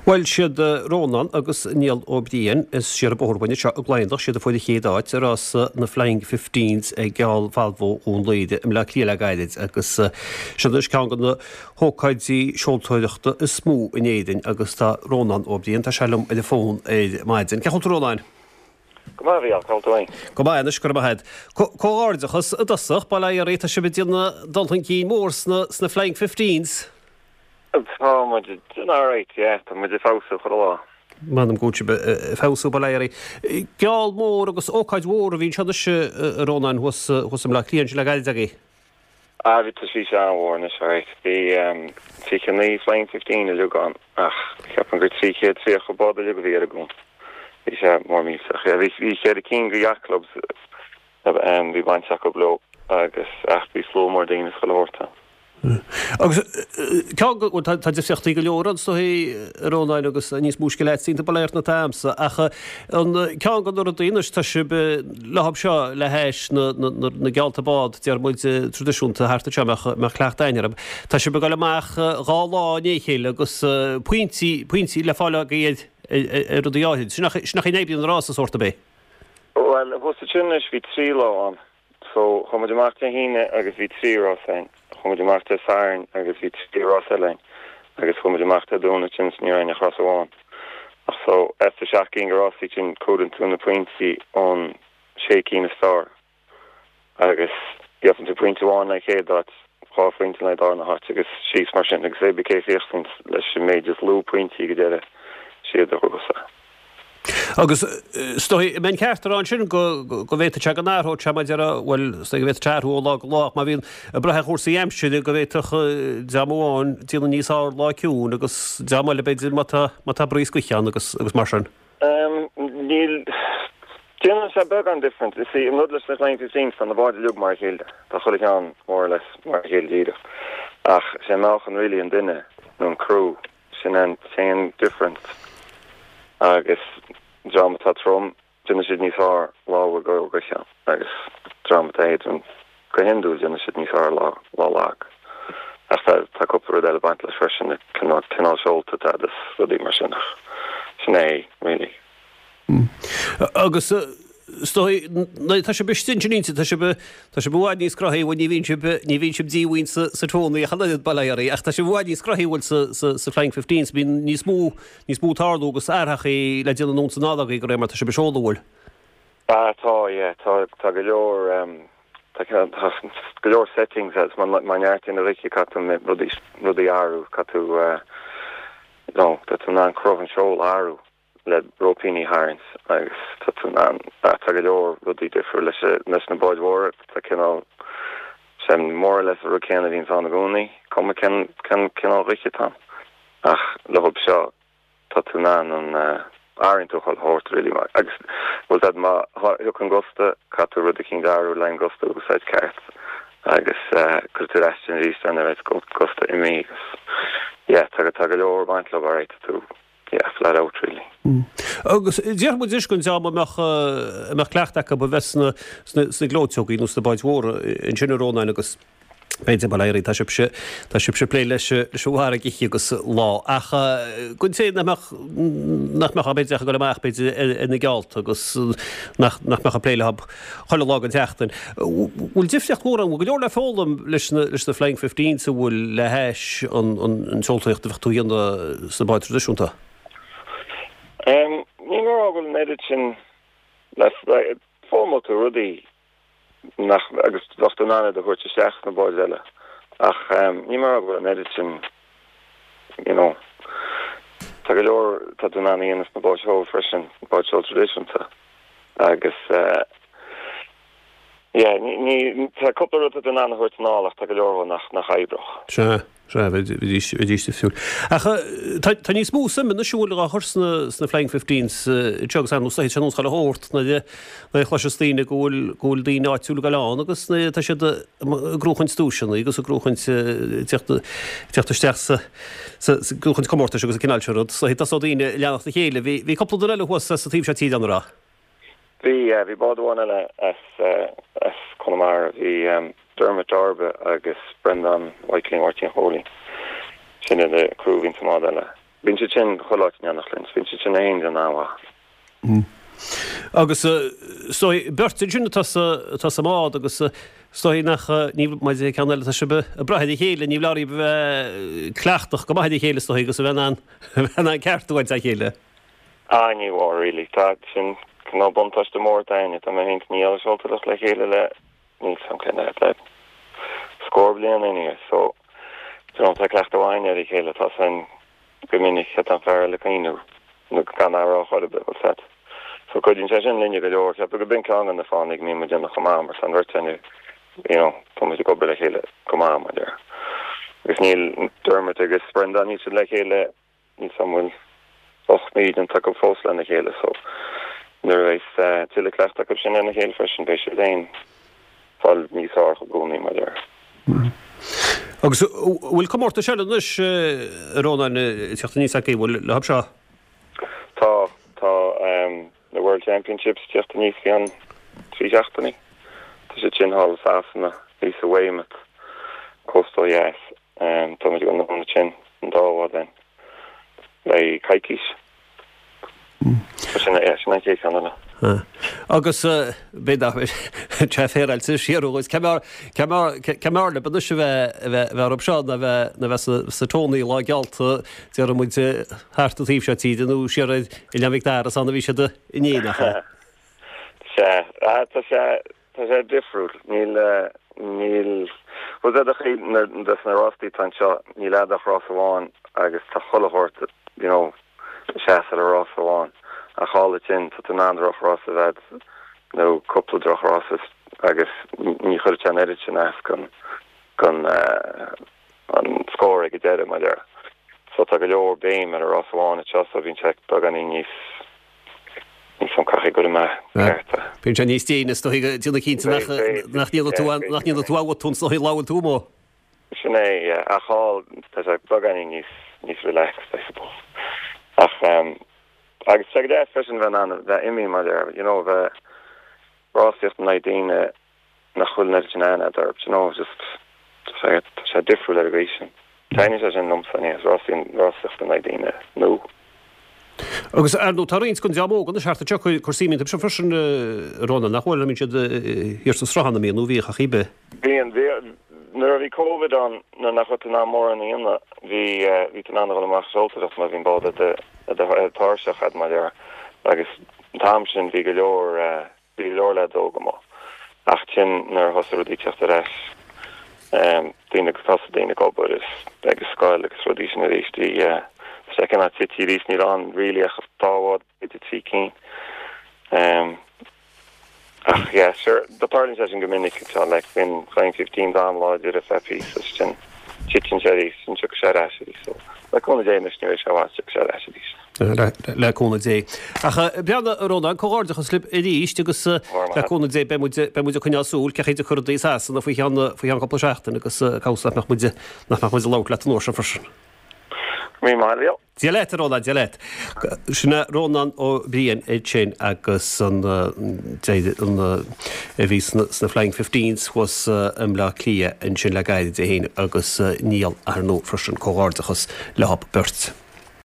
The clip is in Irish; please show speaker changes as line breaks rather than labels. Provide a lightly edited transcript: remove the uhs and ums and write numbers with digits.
Well siad Rónan agus níl ó bríon is siar bórhaine se gléindach siad a foiide chéadáit arás na Flying 15s ag geall bhó ún léide im le clíile gaiid agus siadis cean gan na hócaidí seoltóideachta is smú in éidirn agus tá Rónan ó bríon tá selum i fón é maidin. Ceachil Rónain?
Go má bhí áiltáin.
Go bainis go head. Cóáidechas a dasach bail a réta se bidíanna daltan cí mór sna Flying 15s.
Tá muid áráit, tá muid fása chu lá.
Manam gúte fáú baléirí. Geall mór agus ócaid mhór a bhín se Rónain husam le clíonn le gaiid agé.
Bhí tá sí se anhórna seit. Bhí fichaní Flying 15 a luán ach ceap an gur tríchéad fé go bád a lu go bhí a gún. Bhí sé mór mísach. Bhí sé a cí go jaaclubs bhí baintach go bló agus ach bhí sló mór daoine go leirta.
Agus tá deachtaí go leorran so hí Rónain agus níos músce leit sínta baléir na táimsa acha an cean gan a daoine tá si lehab seo le héis na gealta bád dear muid tradiisiúnta harta te me chleachtainarab. Tá si be go leach gá néchéile agus puintí le fáile go iad rudaáid. Sinach éblion rás a sorta bé?
Well, bhs a tunis bhí trí lá an, so chuid amachta híine agus bhí trí rá féin. Chumid amachta sairn agus bhí tí rásain agus chumid amachta dúna tin sníorin a chrasáin. Ach so esta seaacín go rásí tin códan tú na pointí ón sécí na star agus deafan tú pointháin le chéad dat cháfuinte le dar na hart agus síos mar sin agus é becé féchtint leis sin méid just lú pointí go déire siad a chugusa.
Agus stoi men ceartarrán sin go bhéta te an náthó te maidir bhfuil go bhéit tearthú lách má bhíon brethe chósaí éimside go bhéiteach deamáin tíanana níos á láiciún agus deamáile beidir mata brís go chean agus mar sin.
Níl tíanana sé beg an different. Is im nudlas na Flying 15 fan na báid lug mar héilde. Tá chuig an mór leis mar héildíide. Ach sé meach an rilí an duine nó an crew sin an té different. Agus dramata trom dinne siad níos á láha go goisian agus dramatéid an go hinú dinne siad níos á lálag. Ach tá cupú eile baint leis freisin cinál seolta agus rudí mar sinach. Sinné ri.
Agus tá se bestininte tá se bhhaid níos crothí bhil ní bhín si díhhain sa tróna a chaad baléirí, ach tá se bhhaid níos crothíhil sa Flying 15s bín níos mú tárlú agus airthachaí le déanana nónsa nádaí go réimar tá se beseolahil.
Tá go leor go leor settings as manart in a rici catú rudí áú catú dat ná crohan seol áú le ropini harins agus go leor rudí difriú leis na báid mhór tá cinál sem mór leis a rucéanna vín an gúnaí com cinál ricitá ach lehab seo tá ná an áintúchail hórt rilí mar agus bhfuil dat má an gosta catú rudí cin garú lein gosta úsáid ceart agus cultúr eistin ríos an bheith gosta imí agus tá go leor baint le bharéit tú flat out really.
Agus déar mu discún teama meach cleachtacha ba bheits sna glóteogaí nó na báid mhór in sin Rónain agus beidir baléirí tá sib se plé leis bhhar gichi agus lá. Acha gon sé nach mecha beideach go leach beidir ina gealt agus nach mecha pléile hab choile lá an teachtain. Bhfuil difteocht mór an go leor le fólam leis na Flying 15 sa bhfuil le héis an seoltaíocht a bheitú dhéanana sa báid tradiisiúnta.
Ní mar ábhfuil méidir sin le fómolta rudí agus dochtta nána a chuirte seach na báid eile ach ní mar ábhfuil méidir sin tá go leor tá nána dhéanamh na báid seo freisin báid seo tradiisiúnta agus tá coppla ruta den nána chuirte nálaach tá go leorhfuil nach éibreach.
Vidíiste fiúil. Tá níos mú simime na siúla a thusna sna Flying 15s tegus an úsáid se nóáil hórt na chluistíine ggóil daoine áitiúla goán agus tá si grúchaint stúisina agus a grúchaint teachtasteach grúchaint commórta agus a cinálteúd, so hí tá daoine leannach na chéile. Bhí coppla eile chuasa sa tíb se tíad an rá.
Bhí bádáin eile as Connemara bhí Dermot Darby agus Brendan Whiteling Martin Holy sin in the crew into model Bhíonn sé sin choláit neannachlinn, bhíonn sé sin aon an áha.
Agus beirte dúna tá mád agus stoi nach ní mai canile se be braid chéile ní láí bheith cleachtach go maidid chéile stoi agus bhe an ceartúhaid a chéile.
Níhá rilí tá sin ná bontas de mór daine a mé hink ní soltach le chéile le ní san cenne le scór blian iní so tá clecht bhhaine i chéile tá san gomininic het an fer le cíú nu gan árá chuide be set. So could sé sin linne go leor go bin an na fánig ní me dénne gomá mar san virtenu to me go le chéile gomá ma der. Gus níl dermmet agus sprenda ní le chéile ní samhfuil och míid an take fós lenne chéile so nuéis tiile klecht go sin enne héil freschen be déin fall níá go gúní ma der.
Agus bhfuil commórta se nus róna teachta níos cí bhfuil le hab seo?
Tá the World Championships teachta níos an tríseachtaní. Tá sé sin hall sásanna lís a Weymouth coastal yes tá me go na sin an dáhá den le caiiciis. Sinna ché anna.
Agus bé tre féil siúgus cemar le bud se bheith op seán na bheith sa tónaí lá gealta tí mu hátatíh se tíú siad i leamhíh dar as anna bhí se inéach.
Tá sé difriúil níl was a chi des na rostí tan seo ní le a Rossháin agus tá chollahort sé a Rossháin a chála sin tá an androch Ross a nó couple droch Rosses agus ní chuir an edit sin as gon an scóir go dead mai there. So tá go leor béim ar a Rossháin a cho a bhín check bag an níos fan caché go me.
Pin se níos tíine duna cínta nach níl tú tún so láil túmó.
Sinné a cháil tá bag an níos relax I suppose. Ach agus se dé fesin bheit an bheith imi mar there, bheith ráíocht na daine nach chuil net sin ana derb, just sé difriúil aggravation. Taine sé sin nomsanní ráíocht na daine nó.
Agus nó taríns gon deamó gan seachta te chusíminn se frisin róna nachhfuil mín siad hir sa sráhanna mí nó bhí a chibe.
Bhíon nuair bhí COVID an na nach chu ná mór an íonna hí an anhfuil amach soltaach má bhín bád táirseach had mar there agus tam sin bhí go leor le dógamá ach sin nar hosí teachta reis dína go dína gobud is agus sáil agus rodí sin a rééistí second at City rís ní an ri a táhád bit tí cín ach yeah sure the party session gomininic le bin 2015 an láidir a fepi sin chitin sé sin tu sé so leúna dé nu se sé
leúna dé beanna róna choáirdachas slip ríist agus leúna dé be muidir chuneasúil cechéidir chu dé san faoi an go seachtain agus causa nach muide lá le an nóir frisin.
Mí Mario.
Dialect róna dialect. Sinna rónan ó bríon é sin agus an bhí sna Flying 15s was le clia an sin le gaiide a héine agus níl ar nó frisin choáirdachas le hab burt.